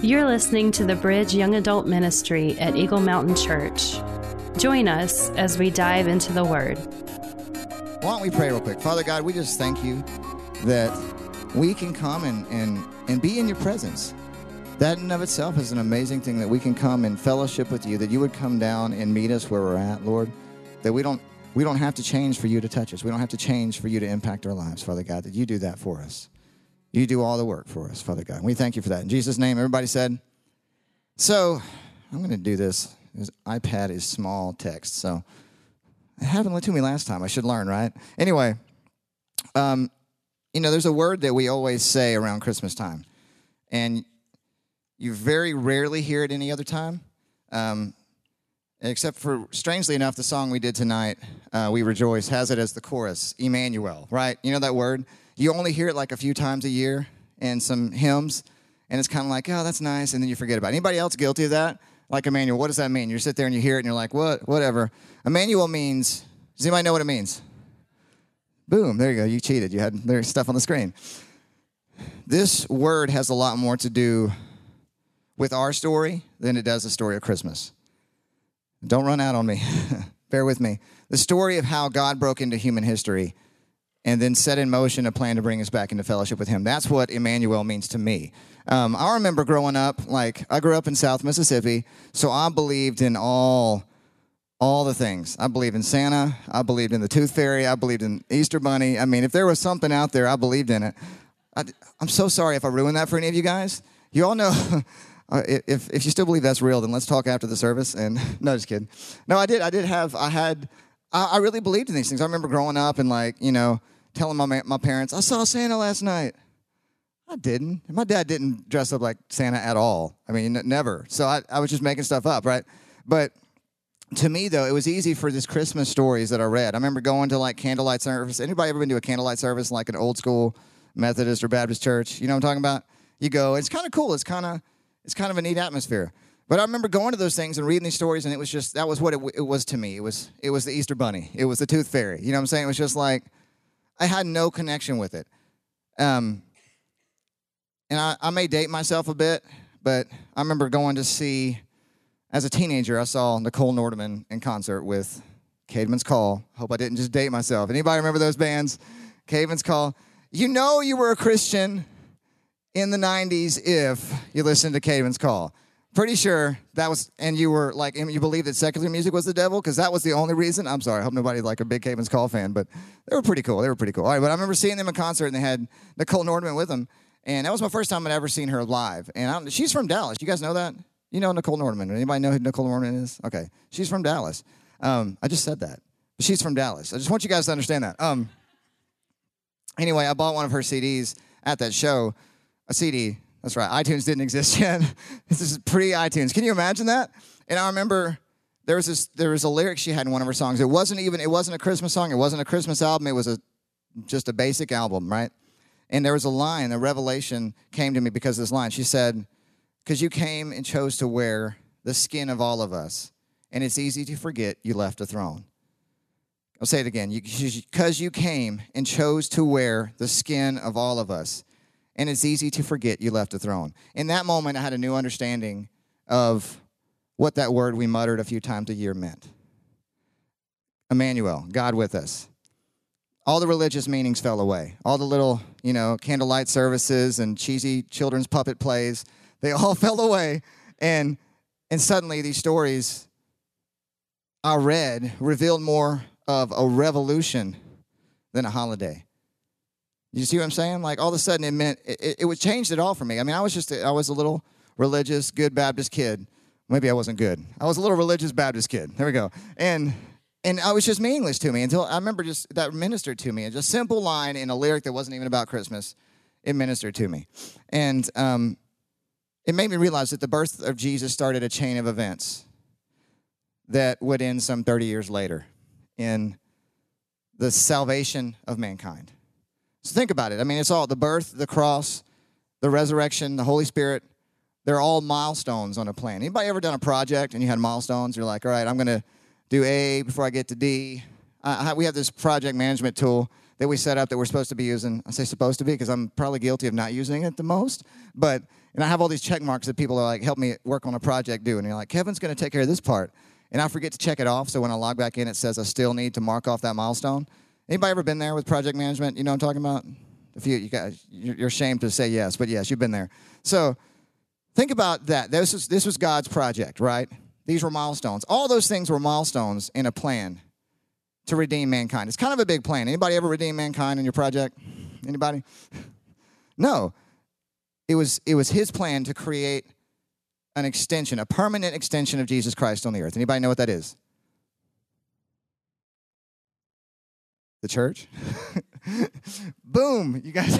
You're listening to the Bridge Young Adult Ministry at Eagle Mountain Church. Join us as we dive into the Word. Why don't we pray real quick? Father God, we just thank you that we can come and be in your presence. That in and of itself is an amazing thing, that we can come and fellowship with you, that you would come down and meet us where we're at, Lord, that we don't have to change for you to touch us. We don't have to change for you to impact our lives, Father God, that you do that for us. You do all the work for us, Father God. We thank you for that. In Jesus' name, everybody said. So I'm going to do this. This iPad is small text, so it happened to me last time. I should learn, right? Anyway, there's a word that we always say around Christmas time, and you very rarely hear it any other time, except for, strangely enough, the song we did tonight, We Rejoice, has it as the chorus, Emmanuel, right? You know that word? You only hear it like a few times a year in some hymns, and it's kind of like, oh, that's nice, and then you forget about it. Anybody else guilty of that? Like Emmanuel, what does that mean? You sit there and you hear it, and you're like, what? Whatever. Emmanuel means, does anybody know what it means? Boom, there you go. You cheated. There's stuff on the screen. This word has a lot more to do with our story than it does the story of Christmas. Don't run out on me. Bear with me. The story of how God broke into human history and then set in motion a plan to bring us back into fellowship with him. That's what Emmanuel means to me. I remember growing up, I grew up in South Mississippi, so I believed in all the things. I believed in Santa. I believed in the Tooth Fairy. I believed in Easter Bunny. I mean, if there was something out there, I believed in it. I'm so sorry if I ruined that for any of you guys. You all know, if you still believe that's real, then let's talk after the service. And no, just kidding. No, I really believed in these things. I remember growing up and telling my parents, I saw Santa last night. I didn't. My dad didn't dress up like Santa at all. I mean, never. So I was just making stuff up, right? But to me, though, it was easy for these Christmas stories that I read. I remember going to candlelight service. Anybody ever been to a candlelight service like an old school Methodist or Baptist church? You know what I'm talking about? You go. It's kind of cool. It's kind of a neat atmosphere. But I remember going to those things and reading these stories, and that was what it was to me. It was the Easter Bunny. It was the Tooth Fairy. You know what I'm saying? It was just like, I had no connection with it. And I may date myself a bit, but I remember going to see, as a teenager, I saw Nicole Nordeman in concert with Caedmon's Call. Hope I didn't just date myself. Anybody remember those bands? Caedmon's Call. You know you were a Christian in the 90s if you listened to Caedmon's Call. Pretty sure that was, and you were you believed that secular music was the devil, because that was the only reason. I'm sorry, I hope nobody's a big Caedmon's Call fan, but they were pretty cool. All right, but I remember seeing them in concert, and they had Nicole Nordeman with them, and that was my first time I'd ever seen her live. And she's from Dallas. You guys know that? You know Nicole Nordeman. Anybody know who Nicole Nordeman is? Okay, she's from Dallas. I just said that. But she's from Dallas. I just want you guys to understand that. Anyway, I bought one of her CDs at that show. A CD. That's right. iTunes didn't exist yet. This is pre-iTunes. Can you imagine that? And I remember there was a lyric she had in one of her songs. It wasn't a Christmas song. It wasn't a Christmas album. It was just a basic album, right? And there was a line, a revelation came to me because of this line. She said, "'Cause you came and chose to wear the skin of all of us, and it's easy to forget you left a throne." I'll say it again. "'Cause you came and chose to wear the skin of all of us, and it's easy to forget you left a throne." In that moment, I had a new understanding of what that word we muttered a few times a year meant. Emmanuel, God with us. All the religious meanings fell away. All the little, candlelight services and cheesy children's puppet plays, they all fell away. And suddenly these stories I read revealed more of a revolution than a holiday. You see what I'm saying? All of a sudden it meant, it changed it all for me. I mean, I was a little religious, good Baptist kid. Maybe I wasn't good. I was a little religious Baptist kid. There we go. And I was just meaningless to me until I remember that ministered to me. It's a simple line in a lyric that wasn't even about Christmas. It ministered to me. And it made me realize that the birth of Jesus started a chain of events that would end some 30 years later in the salvation of mankind. So think about it. I mean, it's all the birth, the cross, the resurrection, the Holy Spirit. They're all milestones on a plan. Anybody ever done a project and you had milestones? You're like, all right, I'm going to do A before I get to D. We have this project management tool that we set up that we're supposed to be using. I say supposed to be because I'm probably guilty of not using it the most. And I have all these check marks that people are like, help me work on a project doing. And you're like, Kevin's going to take care of this part. And I forget to check it off. So when I log back in, it says I still need to mark off that milestone. Anybody ever been there with project management? You know what I'm talking about? A few, you guys, you're ashamed to say yes, but yes, you've been there. So think about that. This was God's project, right? These were milestones. All those things were milestones in a plan to redeem mankind. It's kind of a big plan. Anybody ever redeem mankind in your project? Anybody? No. It was his plan to create an extension, a permanent extension of Jesus Christ on the earth. Anybody know what that is? The church? Boom. You guys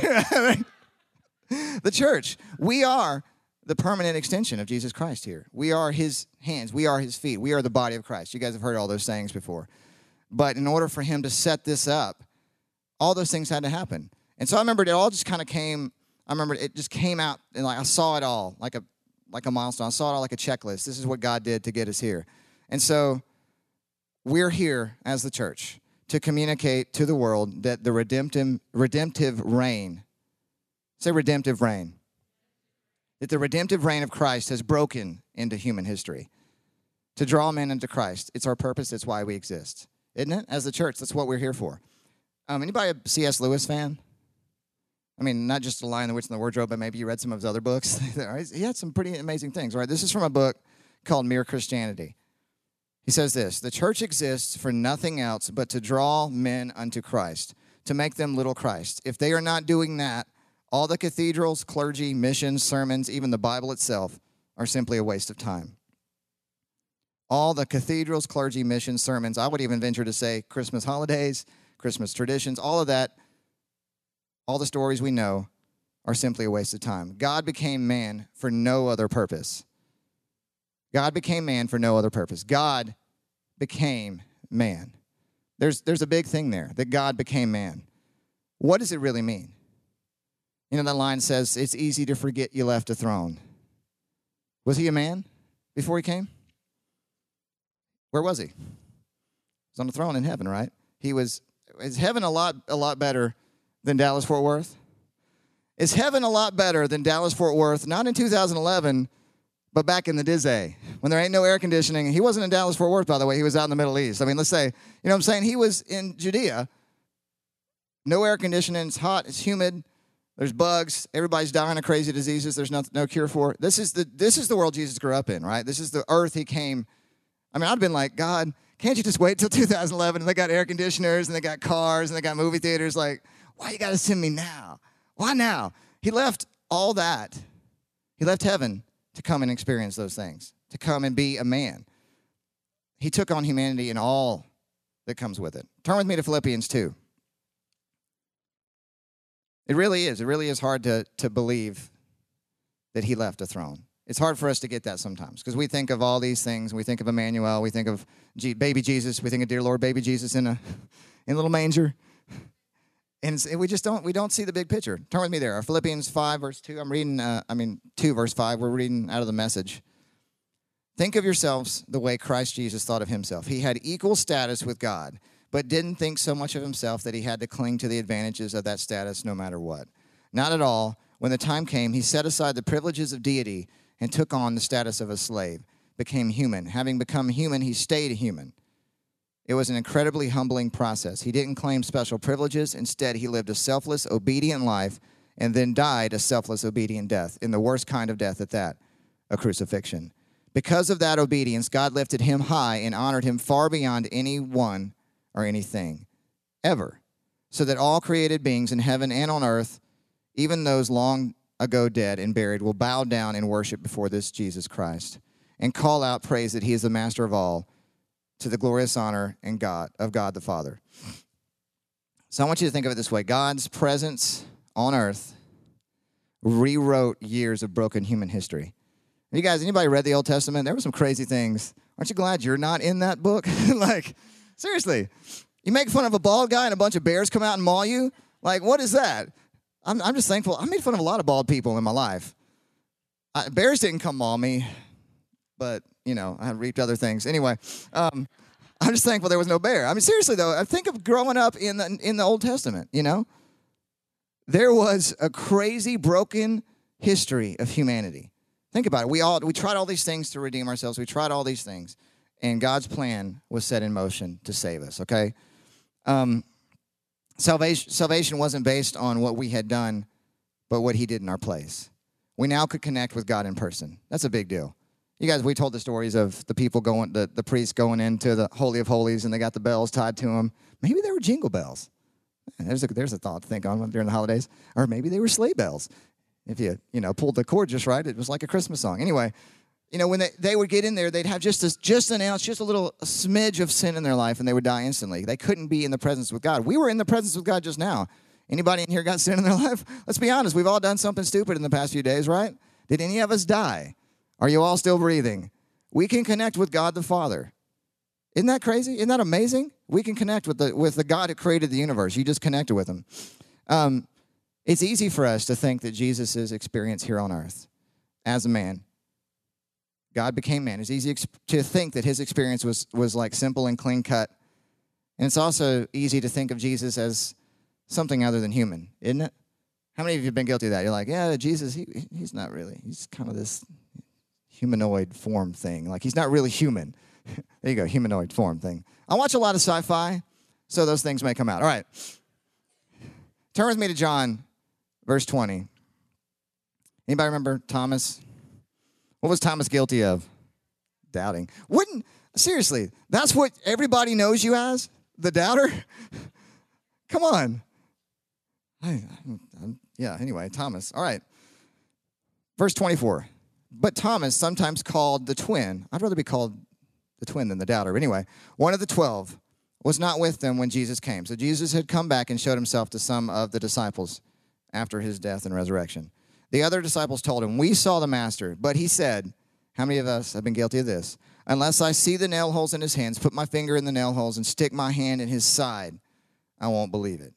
the church. We are the permanent extension of Jesus Christ here. We are his hands. We are his feet. We are the body of Christ. You guys have heard all those sayings before. But in order for him to set this up, all those things had to happen. And so I remember it all just kind of came, I remember it just came out, and like I saw it all like a milestone. I saw it all like a checklist. This is what God did to get us here. And so we're here as the church to communicate to the world that the redemptive reign, say redemptive reign, that the redemptive reign of Christ has broken into human history. To draw men into Christ. It's our purpose. It's why we exist. Isn't it? As the church, that's what we're here for. Anybody a C.S. Lewis fan? I mean, not just The Lion, the Witch, and the Wardrobe, but maybe you read some of his other books. He had some pretty amazing things, right? This is from a book called Mere Christianity. He says this, the church exists for nothing else but to draw men unto Christ, to make them little Christ. If they are not doing that, all the cathedrals, clergy, missions, sermons, even the Bible itself are simply a waste of time. All the cathedrals, clergy, missions, sermons, I would even venture to say Christmas holidays, Christmas traditions, all of that, all the stories we know are simply a waste of time. God became man for no other purpose. God became man for no other purpose. God became man. There's a big thing there, that God became man. What does it really mean? You know, that line says, it's easy to forget you left a throne. Was he a man before he came? Where was he? He was on the throne in heaven, right? Is heaven a lot better than Dallas-Fort Worth? Is heaven a lot better than Dallas-Fort Worth? Not in 2011, but back in the Dizzy, when there ain't no air conditioning. He wasn't in Dallas-Fort Worth, by the way. He was out in the Middle East. I mean, let's say, you know what I'm saying? He was in Judea. No air conditioning. It's hot. It's humid. There's bugs. Everybody's dying of crazy diseases. There's no cure for. This is the world Jesus grew up in, right? This is the earth he came. I mean, I'd been like, God, can't you just wait till 2011 and they got air conditioners and they got cars and they got movie theaters? Like, why you got to send me now? Why now? He left all that. He left heaven to come and experience those things, to come and be a man. He took on humanity and all that comes with it. Turn with me to Philippians 2. It really is hard to believe that he left a throne. It's hard for us to get that sometimes because we think of all these things. We think of Emmanuel. We think of baby Jesus. We think of dear Lord baby Jesus in a little manger. And we don't see the big picture. Turn with me there. Philippians 5, verse 2. I'm reading, 2, verse 5. We're reading out of the Message. Think of yourselves the way Christ Jesus thought of himself. He had equal status with God, but didn't think so much of himself that he had to cling to the advantages of that status no matter what. Not at all. When the time came, he set aside the privileges of deity and took on the status of a slave, became human. Having become human, he stayed human. It was an incredibly humbling process. He didn't claim special privileges. Instead, he lived a selfless, obedient life and then died a selfless, obedient death, in the worst kind of death at that, a crucifixion. Because of that obedience, God lifted him high and honored him far beyond anyone or anything, ever, so that all created beings in heaven and on earth, even those long ago dead and buried, will bow down and worship before this Jesus Christ and call out praise that he is the master of all, to the glorious honor and of God the Father. So I want you to think of it this way. God's presence on earth rewrote years of broken human history. You guys, anybody read the Old Testament? There were some crazy things. Aren't you glad you're not in that book? Like, seriously, you make fun of a bald guy and a bunch of bears come out and maul you? Like, what is that? I'm just thankful. I made fun of a lot of bald people in my life. Bears didn't come maul me, but, you know, I reaped other things. Anyway, I'm just thankful there was no bear. I mean, seriously, though, I think of growing up in the Old Testament, you know? There was a crazy, broken history of humanity. Think about it. We tried all these things to redeem ourselves. We tried all these things. And God's plan was set in motion to save us, okay? Salvation wasn't based on what we had done, but what he did in our place. We now could connect with God in person. That's a big deal. You guys, we told the stories of the people the priests going into the Holy of Holies, and they got the bells tied to them. Maybe they were jingle bells. There's a thought to think on during the holidays. Or maybe they were sleigh bells. If you pulled the chord just right, it was like a Christmas song. Anyway, when they would get in there, they'd have just an ounce, just a little smidge of sin in their life, and they would die instantly. They couldn't be in the presence with God. We were in the presence with God just now. Anybody in here got sin in their life? Let's be honest. We've all done something stupid in the past few days, right? Did any of us die? Are you all still breathing? We can connect with God the Father. Isn't that crazy? Isn't that amazing? We can connect with the God who created the universe. You just connected with him. It's easy for us to think that Jesus' experience here on earth as a man, God became man. It's easy to think that his experience was like simple and clean cut. And it's also easy to think of Jesus as something other than human, isn't it? How many of you have been guilty of that? You're like, yeah, Jesus, he's not really. He's kind of this humanoid form thing. Like, he's not really human. There you go, humanoid form thing. I watch a lot of sci-fi, so those things may come out. All right. Turn with me to John, verse 20. Anybody remember Thomas? What was Thomas guilty of? Doubting. Seriously, that's what everybody knows you as? The doubter? Come on. Anyway, Thomas. All right. Verse 24. But Thomas, sometimes called the twin. I'd rather be called the twin than the doubter. Anyway, one of the 12 was not with them when Jesus came. So Jesus had come back and showed himself to some of the disciples after his death and resurrection. The other disciples told him, we saw the master. But he said, how many of us have been guilty of this? Unless I see the nail holes in his hands, put my finger in the nail holes, and stick my hand in his side, I won't believe it.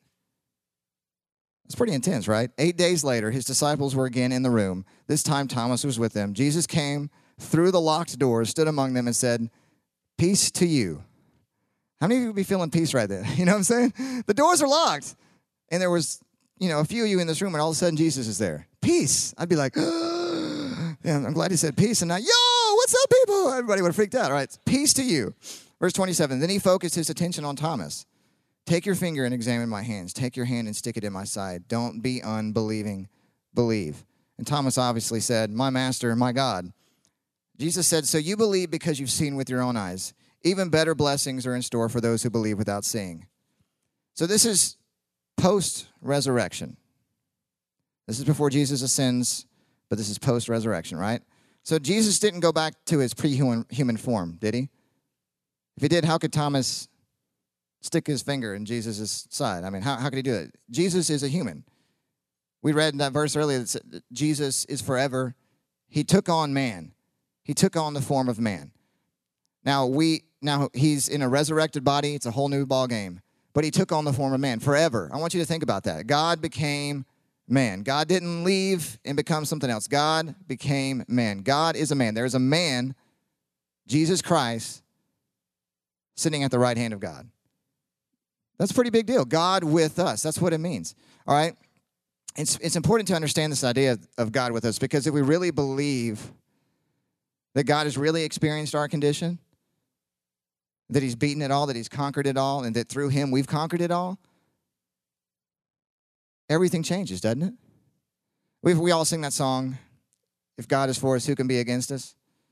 It's pretty intense, right? 8 days later, his disciples were again in the room. This time, Thomas was with them. Jesus came through the locked doors, stood among them, and said, peace to you. How many of you would be feeling peace right there? You know what I'm saying? The doors are locked. And there was, a few of you in this room, and all of a sudden, Jesus is there. Peace. I'd be like, yeah, I'm glad he said peace. And not, yo, what's up, people? Everybody would have freaked out. All right, peace to you. Verse 27, then he focused his attention on Thomas. Take your finger and examine my hands. Take your hand and stick it in my side. Don't be unbelieving. Believe. And Thomas obviously said, my master and my God. Jesus said, so you believe because you've seen with your own eyes. Even better blessings are in store for those who believe without seeing. So this is post-resurrection. This is before Jesus ascends, but this is post-resurrection, right? So Jesus didn't go back to his pre-human form, did he? If he did, how could Thomas stick his finger in Jesus' side? I mean, how could he do it? Jesus is a human. We read in that verse earlier that said that Jesus is forever. He took on man. He took on the form of man. Now he's in a resurrected body. It's a whole new ball game. But he took on the form of man forever. I want you to think about that. God became man. God didn't leave and become something else. God became man. God is a man. There is a man, Jesus Christ, sitting at the right hand of God. That's a pretty big deal. God with us. That's what it means. All right? It's important to understand this idea of God with us, because if we really believe that God has really experienced our condition, that he's beaten it all, that he's conquered it all, and that through him we've conquered it all, everything changes, doesn't it? We all sing that song, if God is for us, who can be against us?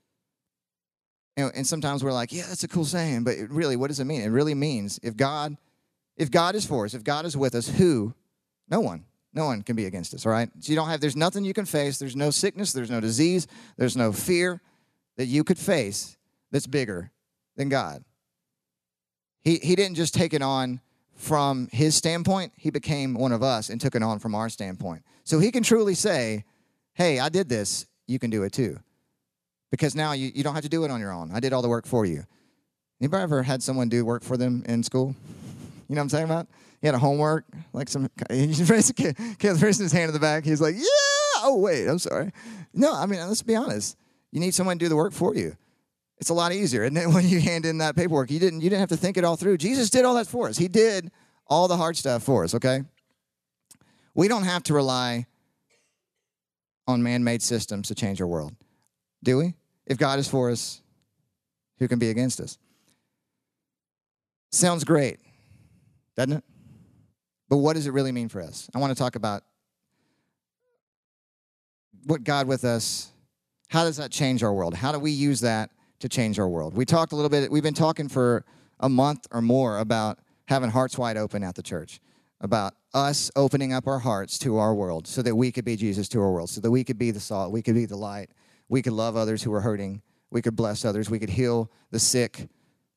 And sometimes we're like, yeah, that's a cool saying, but really, what does it mean? It really means if God is for us, if God is with us, no one can be against us, all right? So there's nothing you can face. There's no sickness. There's no disease. There's no fear that you could face that's bigger than God. He didn't just take it on from his standpoint. He became one of us and took it on from our standpoint. So he can truly say, hey, I did this. You can do it too. Because now you don't have to do it on your own. I did all the work for you. Anybody ever had someone do work for them in school? You know what I'm saying about? He had a homework, like he raised a kid raising his hand in the back. He's like, yeah. Oh, wait, I'm sorry. No, I mean, let's be honest. You need someone to do the work for you. It's a lot easier, isn't it, when you hand in that paperwork? You didn't have to think it all through. Jesus did all that for us. He did all the hard stuff for us, okay? We don't have to rely on man-made systems to change our world, do we? If God is for us, who can be against us? Sounds great, doesn't it? But what does it really mean for us? I want to talk about what God with us, how does that change our world? How do we use that to change our world? We talked a little bit, we've been talking for a month or more about having hearts wide open at the church, about us opening up our hearts to our world so that we could be Jesus to our world, so that we could be the salt, we could be the light, we could love others who are hurting, we could bless others, we could heal the sick.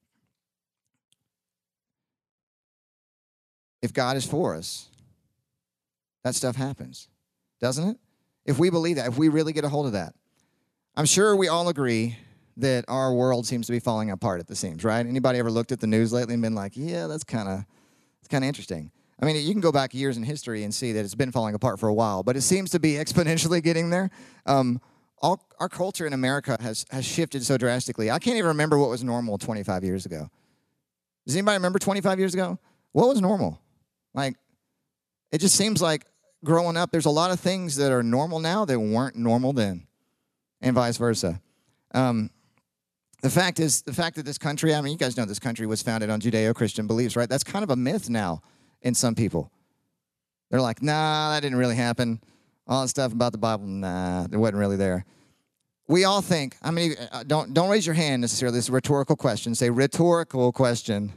If God is for us, that stuff happens, doesn't it? If we believe that, if we really get a hold of that. I'm sure we all agree that our world seems to be falling apart at the seams, right? Anybody ever looked at the news lately and been like, yeah, that's kind of interesting. I mean, you can go back years in history and see that it's been falling apart for a while, but it seems to be exponentially getting there. Our culture in America has shifted so drastically. I can't even remember what was normal 25 years ago. Does anybody remember 25 years ago? What was normal? Like, it just seems like growing up, there's a lot of things that are normal now that weren't normal then, and vice versa. The fact that this country, I mean, you guys know this country was founded on Judeo-Christian beliefs, right? That's kind of a myth now in some people. They're like, nah, that didn't really happen. All that stuff about the Bible, nah, it wasn't really there. We all think, I mean, don't raise your hand necessarily. This is a rhetorical question. Say rhetorical question.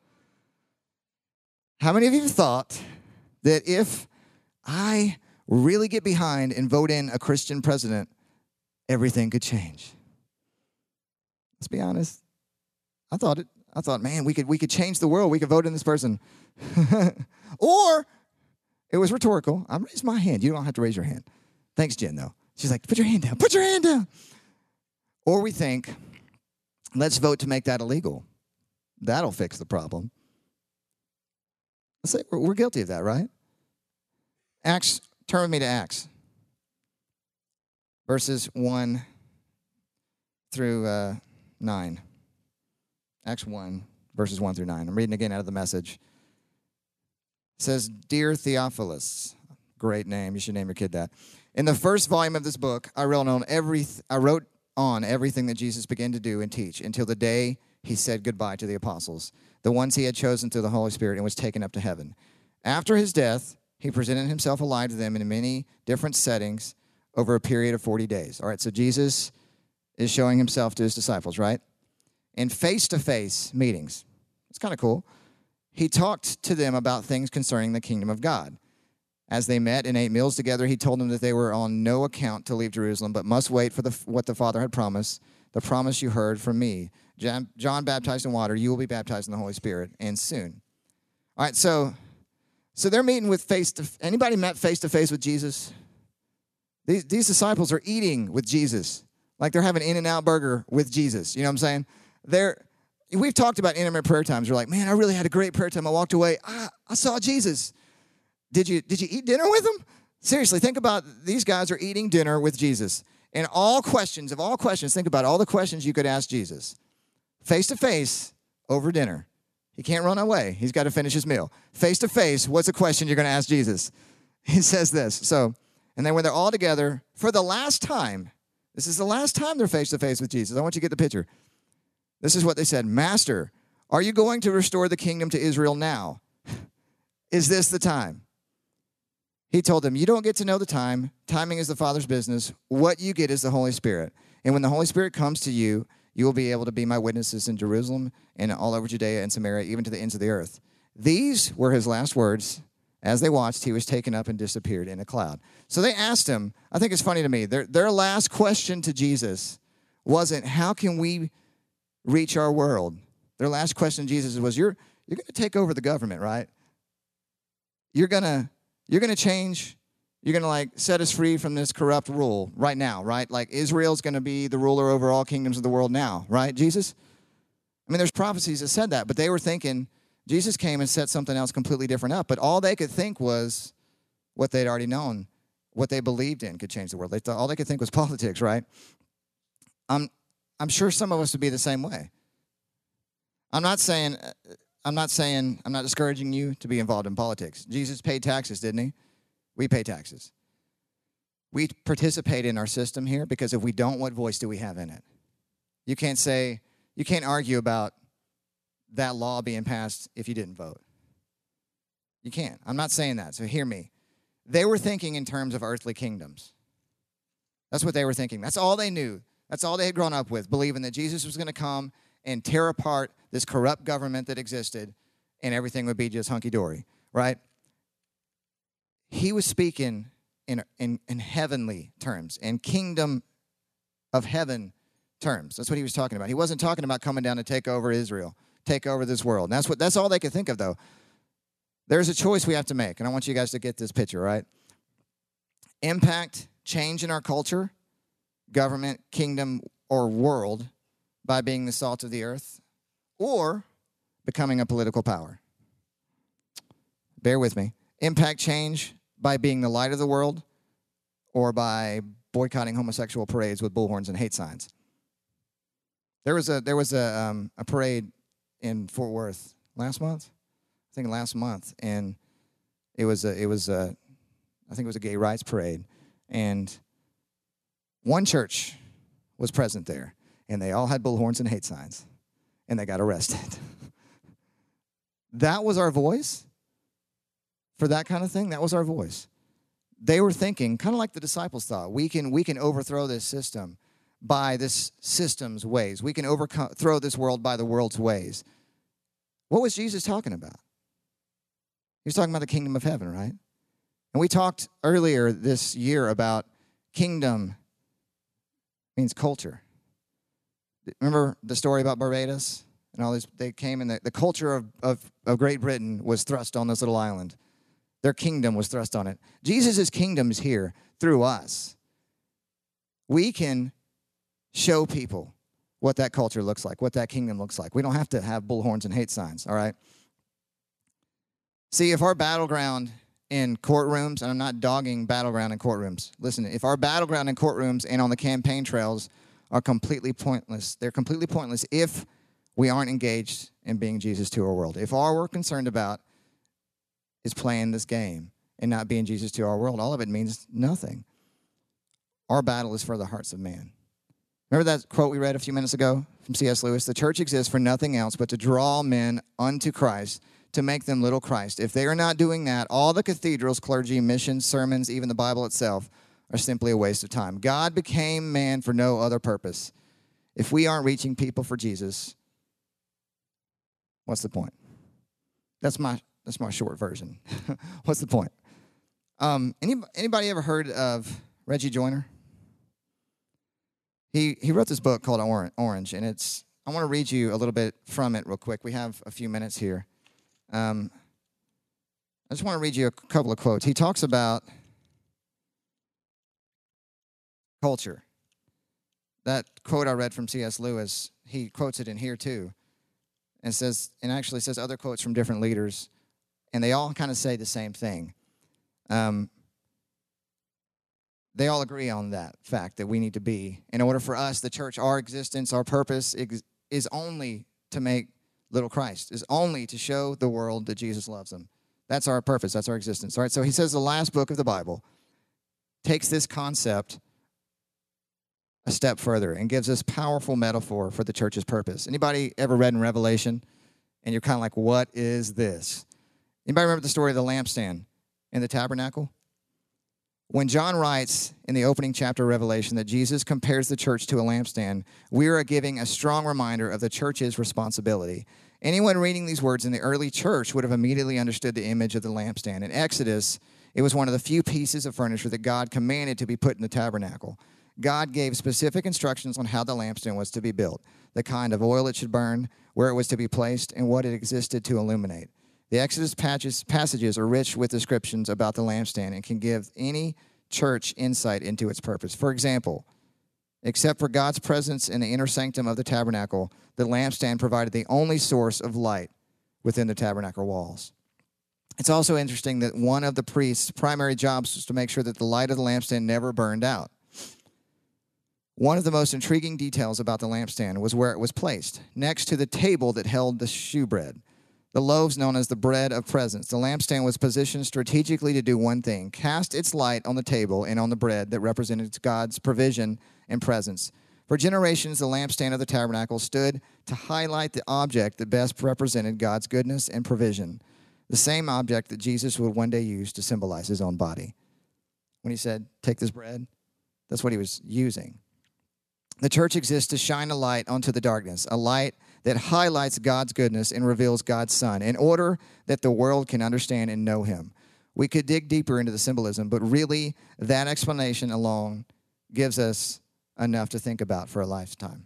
How many of you have thought that if I really get behind and vote in a Christian president, everything could change? Let's be honest. I thought, man, we could change the world. We could vote in this person. Or it was rhetorical. I raised my hand. You don't have to raise your hand. Thanks, Jen, though. She's like, put your hand down. Put your hand down. Or we think, let's vote to make that illegal. That'll fix the problem. Let's say we're guilty of that, right? Acts, turn with me to Acts. Verses 1 through 9. Acts 1, verses 1 through 9. I'm reading again out of the Message. It says, Dear Theophilus, great name, you should name your kid that. In the first volume of this book, I wrote on everything that Jesus began to do and teach until the day he said goodbye to the apostles, the ones he had chosen through the Holy Spirit, and was taken up to heaven. After his death, he presented himself alive to them in many different settings over a period of 40 days. All right, so Jesus is showing himself to his disciples, right? In face-to-face meetings. It's kind of cool. He talked to them about things concerning the kingdom of God. As they met and ate meals together, he told them that they were on no account to leave Jerusalem, but must wait for what the Father had promised, the promise you heard from me. John baptized in water, you will be baptized in the Holy Spirit, and soon. All right, so they're meeting with anybody met face-to-face with Jesus? These disciples are eating with Jesus, like they're having In-N-Out burger with Jesus. You know what I'm saying? We've talked about intimate prayer times. You're like, man, I really had a great prayer time. I walked away. I saw Jesus. Did you eat dinner with him? Seriously, think about these guys are eating dinner with Jesus. And of all questions, think about all the questions you could ask Jesus. Face-to-face over dinner. He can't run away. He's got to finish his meal. Face-to-face, what's a question you're going to ask Jesus? He says this. And then when they're all together, for the last time, this is the last time they're face-to-face with Jesus. I want you to get the picture. This is what they said. Master, are you going to restore the kingdom to Israel now? Is this the time? He told them, you don't get to know the time. Timing is the Father's business. What you get is the Holy Spirit. And when the Holy Spirit comes to you, you will be able to be my witnesses in Jerusalem and all over Judea and Samaria, even to the ends of the earth. These were his last words. As they watched, he was taken up and disappeared in a cloud. So they asked him, I think it's funny to me, their last question to Jesus wasn't, how can we reach our world? Their last question to Jesus was, you're going to take over the government, right? You're going to change. You're going to like set us free from this corrupt rule right now, right? Like Israel's going to be the ruler over all kingdoms of the world now, right, Jesus? I mean, there's prophecies that said that, but they were thinking Jesus came and set something else completely different up. But all they could think was what they'd already known, what they believed in could change the world. All they could think was politics, right? I'm sure some of us would be the same way. I'm not discouraging you to be involved in politics. Jesus paid taxes, didn't he? We pay taxes. We participate in our system here because if we don't, what voice do we have in it? You can't argue about that law being passed if you didn't vote. You can't. I'm not saying that, so hear me. They were thinking in terms of earthly kingdoms. That's what they were thinking. That's all they knew. That's all they had grown up with, believing that Jesus was going to come and tear apart this corrupt government that existed and everything would be just hunky-dory, right? He was speaking in heavenly terms, in kingdom of heaven terms. That's what he was talking about. He wasn't talking about coming down to take over Israel, take over this world. And that's all they could think of, though. There's a choice we have to make, and I want you guys to get this picture, right? Impact change in our culture, government, kingdom, or world by being the salt of the earth, or becoming a political power. Bear with me. Impact change by being the light of the world, or by boycotting homosexual parades with bullhorns and hate signs. There was a parade in Fort Worth last month, and it was a gay rights parade, and one church was present there, and they all had bullhorns and hate signs, and they got arrested. That was our voice for that kind of thing. That was our voice. They were thinking, kind of like the disciples thought, we can overthrow this system by this system's ways. We can overthrow this world by the world's ways. What was Jesus talking about? He was talking about the kingdom of heaven, right? And we talked earlier this year about kingdom means culture. Remember the story about Barbados? And all these, they came and the culture of Great Britain was thrust on this little island. Their kingdom was thrust on it. Jesus' kingdom is here through us. We can show people what that culture looks like, what that kingdom looks like. We don't have to have bullhorns and hate signs, all right? See, if our battleground in courtrooms, and I'm not dogging battleground in courtrooms. Listen, if our battleground in courtrooms and on the campaign trails are completely pointless, they're completely pointless if we aren't engaged in being Jesus to our world. If all we're concerned about is playing this game and not being Jesus to our world, all of it means nothing. Our battle is for the hearts of man. Remember that quote we read a few minutes ago from C.S. Lewis? The church exists for nothing else but to draw men unto Christ, to make them little Christ. If they are not doing that, all the cathedrals, clergy, missions, sermons, even the Bible itself, are simply a waste of time. God became man for no other purpose. If we aren't reaching people for Jesus, what's the point? That's my short version. What's the point? Anybody ever heard of Reggie Joiner? He wrote this book called Orange, and I want to read you a little bit from it real quick. We have a few minutes here. I just want to read you a couple of quotes. He talks about culture. That quote I read from C.S. Lewis, he quotes it in here too, and actually says other quotes from different leaders, and they all kind of say the same thing. They all agree on that fact that we need to be, in order for us, the church, our existence, our purpose is only to make little Christ, is only to show the world that Jesus loves them. That's our purpose. That's our existence. All right, so he says the last book of the Bible takes this concept a step further and gives us powerful metaphor for the church's purpose. Anybody ever read in Revelation and you're kind of like, what is this? Anybody remember the story of the lampstand in the tabernacle? When John writes in the opening chapter of Revelation that Jesus compares the church to a lampstand, we are giving a strong reminder of the church's responsibility. Anyone reading these words in the early church would have immediately understood the image of the lampstand. In Exodus, it was one of the few pieces of furniture that God commanded to be put in the tabernacle. God gave specific instructions on how the lampstand was to be built, the kind of oil it should burn, where it was to be placed, and what it existed to illuminate. The Exodus passages are rich with descriptions about the lampstand and can give any church insight into its purpose. For example, except for God's presence in the inner sanctum of the tabernacle, the lampstand provided the only source of light within the tabernacle walls. It's also interesting that one of the priest's primary jobs was to make sure that the light of the lampstand never burned out. One of the most intriguing details about the lampstand was where it was placed, next to the table that held the shewbread, the loaves known as the bread of presence. The lampstand was positioned strategically to do one thing: cast its light on the table and on the bread that represented God's provision and presence. For generations, the lampstand of the tabernacle stood to highlight the object that best represented God's goodness and provision, the same object that Jesus would one day use to symbolize his own body. When he said, "Take this bread," that's what he was using. The church exists to shine a light onto the darkness, a light that highlights God's goodness and reveals God's Son, in order that the world can understand and know him. We could dig deeper into the symbolism, but really that explanation alone gives us enough to think about for a lifetime.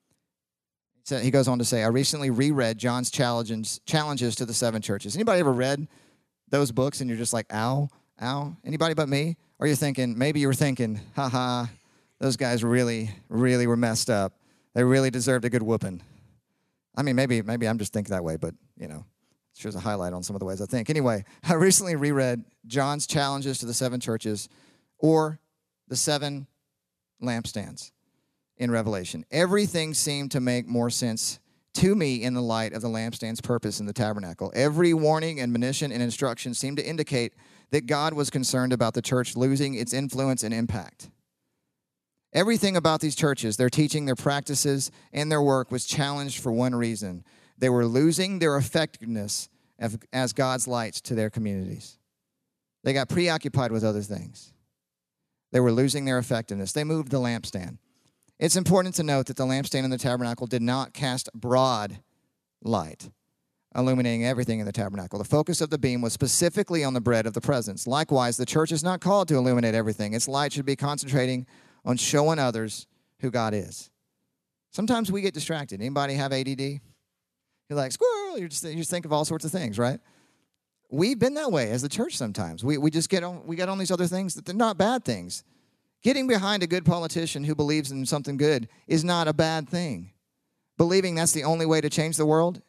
So he goes on to say, I recently reread John's challenges to the 7 churches. Anybody ever read those books and you're just like, ow, ow? Anybody but me? Or maybe you were thinking, haha, those guys really, really were messed up. They really deserved a good whooping. I mean, maybe I'm just thinking that way, but, there's a highlight on some of the ways I think. Anyway, I recently reread John's challenges to the 7 churches, or the 7 lampstands in Revelation. Everything seemed to make more sense to me in the light of the lampstand's purpose in the tabernacle. Every warning, admonition, and instruction seemed to indicate that God was concerned about the church losing its influence and impact. Everything about these churches, their teaching, their practices, and their work was challenged for one reason. They were losing their effectiveness as God's lights to their communities. They got preoccupied with other things. They were losing their effectiveness. They moved the lampstand. It's important to note that the lampstand in the tabernacle did not cast broad light, illuminating everything in the tabernacle. The focus of the beam was specifically on the bread of the presence. Likewise, the church is not called to illuminate everything. Its light should be concentrating on showing others who God is. Sometimes we get distracted. Anybody have ADD? You're like, squirrel. You just think of all sorts of things, right? We've been that way as the church sometimes. We just get on these other things that they're not bad things. Getting behind a good politician who believes in something good is not a bad thing. Believing that's the only way to change the world,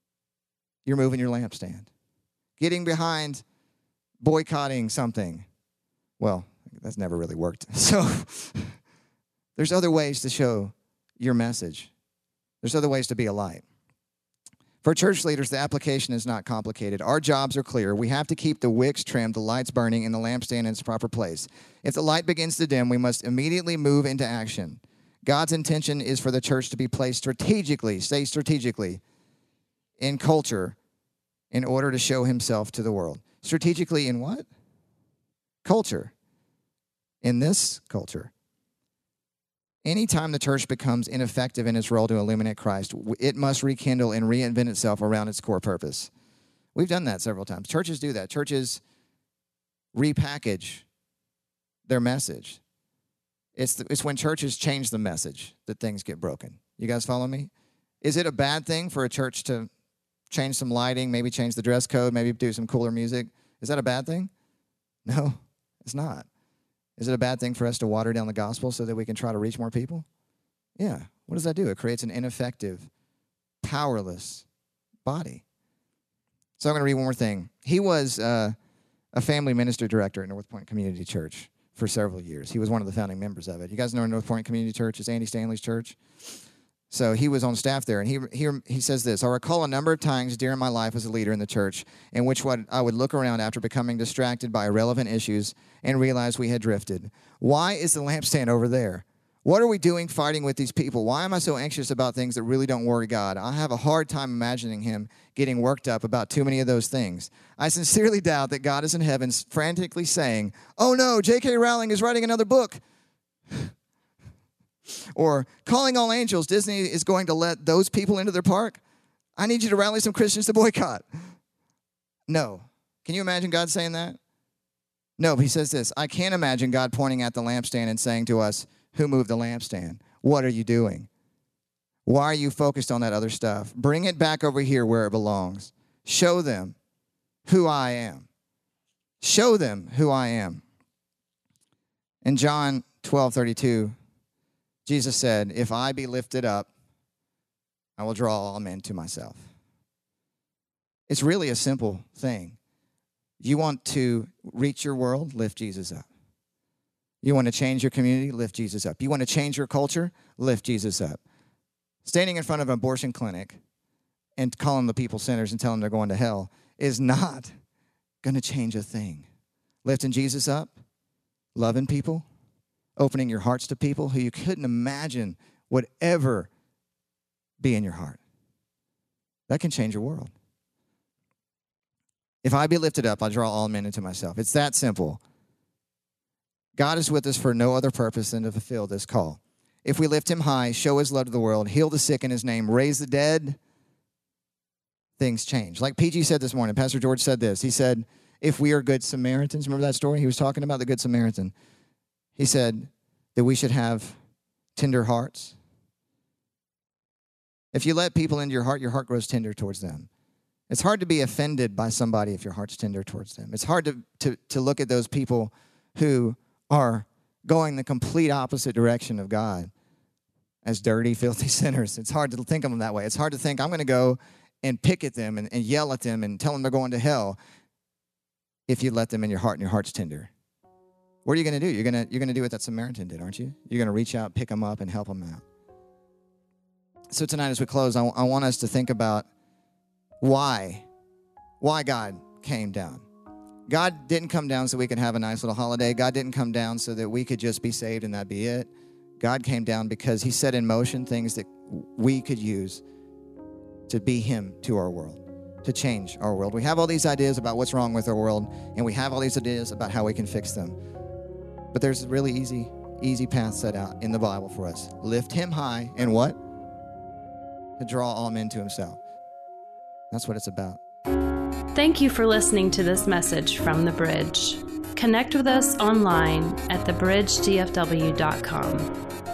you're moving your lampstand. Getting behind boycotting something, well, that's never really worked. So there's other ways to show your message. There's other ways to be a light. For church leaders, the application is not complicated. Our jobs are clear. We have to keep the wicks trimmed, the lights burning, and the lampstand in its proper place. If the light begins to dim, we must immediately move into action. God's intention is for the church to be placed strategically, in culture in order to show himself to the world. Strategically in what? Culture. In this culture. Anytime the church becomes ineffective in its role to illuminate Christ, it must rekindle and reinvent itself around its core purpose. We've done that several times. Churches do that. Churches repackage their message. It's when churches change the message that things get broken. You guys follow me? Is it a bad thing for a church to change some lighting, maybe change the dress code, maybe do some cooler music? Is that a bad thing? No, it's not. Is it a bad thing for us to water down the gospel so that we can try to reach more people? Yeah. What does that do? It creates an ineffective, powerless body. So I'm going to read one more thing. He was a family minister director at North Point Community Church for several years. He was one of the founding members of it. You guys know North Point Community Church is Andy Stanley's church? So he was on staff there, and he says this: I recall a number of times during my life as a leader in the church in which I would look around after becoming distracted by irrelevant issues and realize we had drifted. Why is the lampstand over there? What are we doing fighting with these people? Why am I so anxious about things that really don't worry God? I have a hard time imagining him getting worked up about too many of those things. I sincerely doubt that God is in heaven frantically saying, oh no, J.K. Rowling is writing another book. Or calling all angels, Disney is going to let those people into their park. I need you to rally some Christians to boycott. No. Can you imagine God saying that? No, but he says this: I can't imagine God pointing at the lampstand and saying to us, who moved the lampstand? What are you doing? Why are you focused on that other stuff? Bring it back over here where it belongs. Show them who I am. Show them who I am. In John 12:32, Jesus said, if I be lifted up, I will draw all men to myself. It's really a simple thing. You want to reach your world? Lift Jesus up. You want to change your community? Lift Jesus up. You want to change your culture? Lift Jesus up. Standing in front of an abortion clinic and calling the people sinners and telling them they're going to hell is not going to change a thing. Lifting Jesus up, loving people, opening your hearts to people who you couldn't imagine would ever be in your heart. That can change your world. If I be lifted up, I'll draw all men into myself. It's that simple. God is with us for no other purpose than to fulfill this call. If we lift him high, show his love to the world, heal the sick in his name, raise the dead, things change. Like PG said this morning, Pastor George said this. He said, if we are good Samaritans, remember that story? He was talking about the good Samaritan. He said that we should have tender hearts. If you let people into your heart grows tender towards them. It's hard to be offended by somebody if your heart's tender towards them. It's hard to look at those people who are going the complete opposite direction of God as dirty, filthy sinners. It's hard to think of them that way. It's hard to think, I'm going to go and pick at them and yell at them and tell them they're going to hell if you let them in your heart and your heart's tender. What are you going to do? You're going to do what that Samaritan did, aren't you? You're going to reach out, pick them up, and help them out. So tonight as we close, I want us to think about why God came down. God didn't come down so we could have a nice little holiday. God didn't come down so that we could just be saved and that be it. God came down because he set in motion things that we could use to be him to our world, to change our world. We have all these ideas about what's wrong with our world, and we have all these ideas about how we can fix them. But there's a really easy path set out in the Bible for us. Lift him high, and what? To draw all men to himself. That's what it's about. Thank you for listening to this message from The Bridge. Connect with us online at thebridgedfw.com.